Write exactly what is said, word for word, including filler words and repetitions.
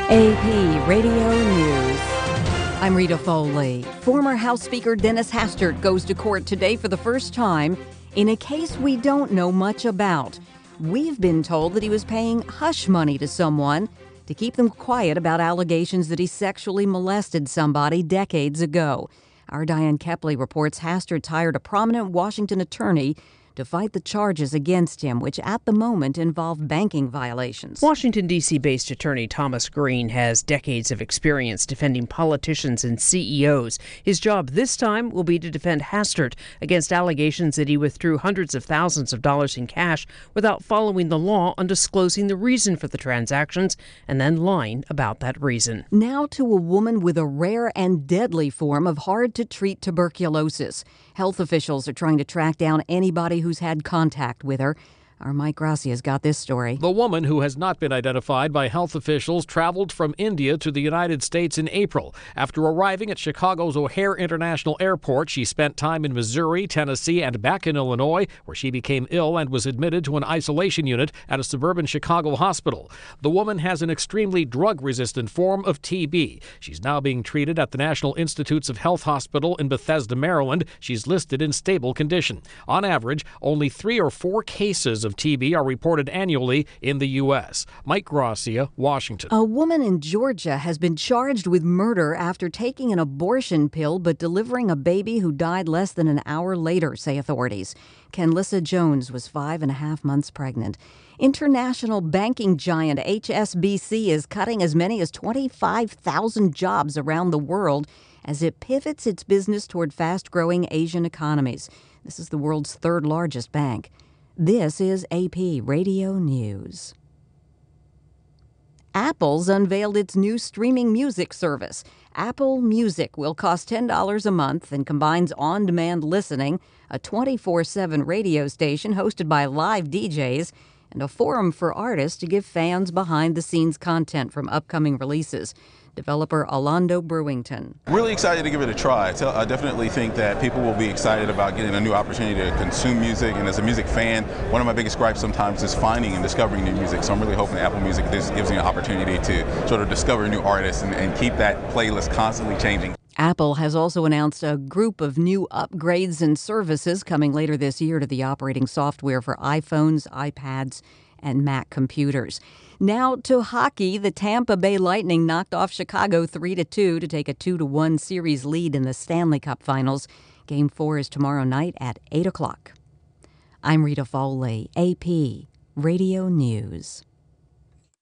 A P Radio News. I'm Rita Foley. Former House Speaker Dennis Hastert goes to court today for the first time in a case we don't know much about. We've been told that he was paying hush money to someone to keep them quiet about allegations that he sexually molested somebody decades ago. Our Diane Kepley reports Hastert hired a prominent Washington attorney to fight the charges against him, which at the moment involve banking violations. Washington, D C-based attorney Thomas Green has decades of experience defending politicians and C E Os. His job this time will be to defend Hastert against allegations that he withdrew hundreds of thousands of dollars in cash without following the law on disclosing the reason for the transactions and then lying about that reason. Now to a woman with a rare and deadly form of hard-to-treat tuberculosis. Health officials are trying to track down anybody who's had contact with her. Our Mike Gracia's got this story. The woman, who has not been identified by health officials, traveled from India to the United States in April. After arriving at Chicago's O'Hare International Airport, she spent time in Missouri, Tennessee, and back in Illinois, where she became ill and was admitted to an isolation unit at a suburban Chicago hospital. The woman has an extremely drug-resistant form of T B. She's now being treated at the National Institutes of Health Hospital in Bethesda, Maryland. She's listed in stable condition. On average, only three or four cases of T B are reported annually in the U S. Mike Gracia, Washington. A woman in Georgia has been charged with murder after taking an abortion pill but delivering a baby who died less than an hour later, say authorities. Kenlissa Jones was five and a half months pregnant. International banking giant H S B C is cutting as many as twenty-five thousand jobs around the world as it pivots its business toward fast-growing Asian economies. This is the world's third largest bank. This is A P Radio News. Apple's unveiled its new streaming music service. Apple Music will cost ten dollars a month and combines on-demand listening, a twenty-four seven radio station hosted by live D Js, and a forum for artists to give fans behind-the-scenes content from upcoming releases. Developer Alando Brewington. Really excited to give it a try. I definitely think that people will be excited about getting a new opportunity to consume music, and as a music fan, one of my biggest gripes sometimes is finding and discovering new music. So I'm really hoping that Apple Music this gives me an opportunity to sort of discover new artists and, and keep that playlist constantly changing. Apple has also announced a group of new upgrades and services coming later this year to the operating software for iPhones, iPads, and Mac computers. Now to hockey. The Tampa Bay Lightning knocked off Chicago three to two to take a two to one series lead in the Stanley Cup Finals. Game four is tomorrow night at eight o'clock. I'm Rita Foley, A P Radio News.